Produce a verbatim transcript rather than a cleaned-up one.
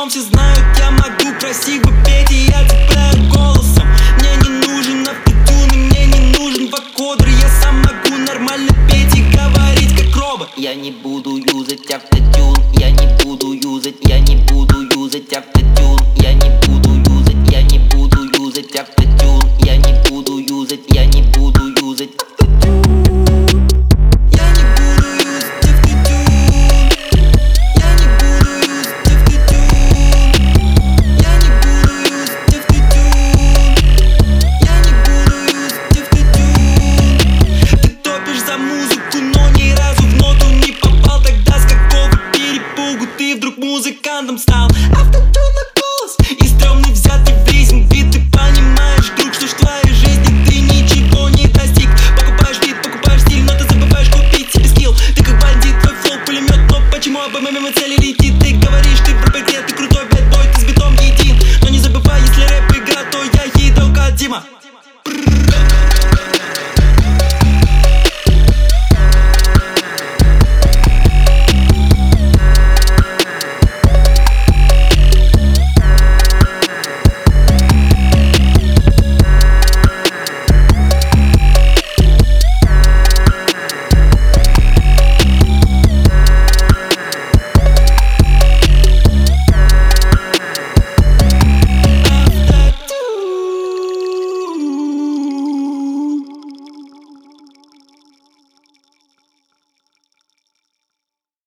потом все знают, я могу красиво петь, и я цепляю голосом. Мне не нужен автотюн, и мне не нужен вокодер. Я сам могу нормально петь и говорить как робот. Я не буду юзать автотюн, я не буду юзать, я не буду юзать автотюн, я не буду юзать, я не буду юзать автотюн, я не буду юзать, я не буду юзать автотюн. Я не буду юзать автотюн. Я не буду юзать автотюн. Я не буду юзать автотюн. Я не буду юзать автотюн. Ты топишь за музыку, но ни разу в ноту не попал. Тогда с какого перепугу ты вдруг музыкантом стал? Автотюн.